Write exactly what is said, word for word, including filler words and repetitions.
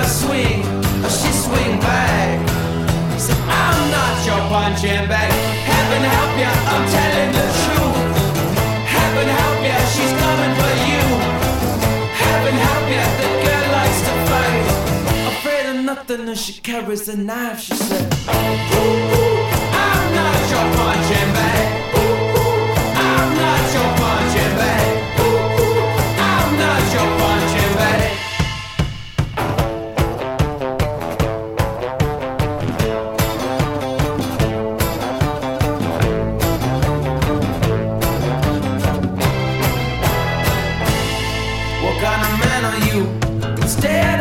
swing, she swing back. He said, I'm not your punching bag. Heaven help ya, I'm telling the truth. Heaven help ya, she's coming for you. Heaven help ya, the girl likes to fight. Afraid of nothing and she carries a knife, she said. Ooh, ooh, I'm not your punching bag. Ooh, ooh, I'm not your punching bag. Ooh, ooh, I'm not your punching bag. What kind of man are you? Stay